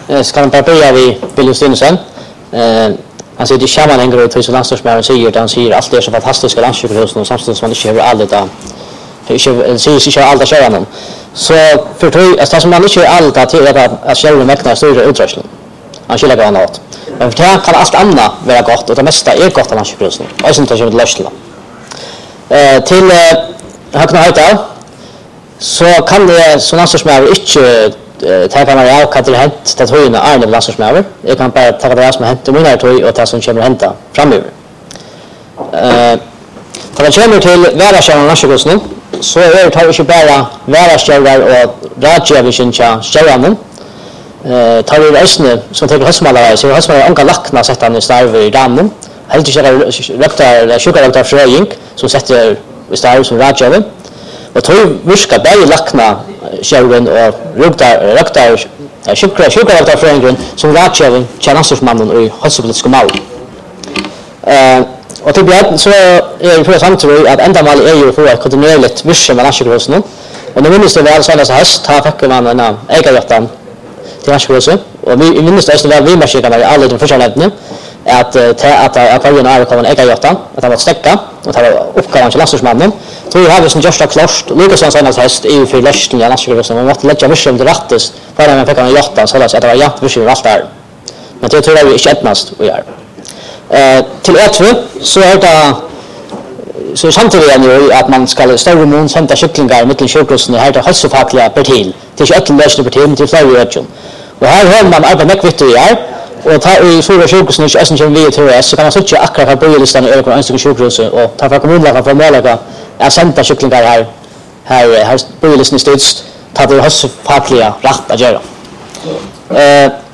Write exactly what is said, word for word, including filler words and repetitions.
ska man bara börja vid Billy Stinsen. Eh, han säger det sammanhänger och till landslagsmästaren säger han säger allt det så fantastiska landslagshuset och samtidigt som man inte har allt det. Inte säger sig allt att köra någon. Så för tror att som man inte gör allt att att att köra mäkna större utrustning. Han skulle gå något. Men för det kan allt annat vara gott och det mesta är gott av landslagshuset. Och sen tar jag det lösla. Eh till högna höjda så kan det så landslagsmästaren inte ta kan man av kan hänt det tror jag är en landslagsmästare. Jag kan bara ta det som hänt och mina tror och ta som kommer hända framöver. Eh för att kommer till världskärnan landslagshuset så är det tar inte bara världskärnar och radiovision cha stjärnan. Eh tar vi resten som tar höstmalare så höstmalare anka lackna sätta han i starve i dammen. Helt inte rektar sjukarakter fröing som sätter i starve som radiovision. Och tror viska bäj lackna själven och ruktar rektar sjukra sjukarakter fröing som radiovision tjänstemannen och höstpolitiska mål. Eh och till björn så är det för samtidigt att ända mal är ju för att kontinuerligt vissa med landslagshusen. Och det minns det väl så att häst har fick man en ägarjatan till landslagshuset och vi minns det väl vi måste kan alla de försäljningarna att att att varje när kommer en ägarjatan att han måste stäcka och ta uppgåvan till landslagsmannen. Tror jag har vi som just har klart Lucas Sannas häst är ju för lösningen i landslagshuset och måste lägga vissa om det rättes för man fick en jatan så att det var jätte vissa allt där. Men det tror jag inte etnast och gör. Eh till ett så är det så samtidigt är det att man ska större mån sända kycklingar mellan sjukhusen och här till hälsofackliga partil till öttelösning partil till flera region. Och här har man arbetat mycket viktigt här och ta i stora sjukhusen och östen som vi tror så kan man söka akkurat på böjelistan i över enstaka sjukhus och ta för kommunen för målaga att sända kycklingar här här här böjelistan i stöds ta det hälsofackliga rätt att göra. Eh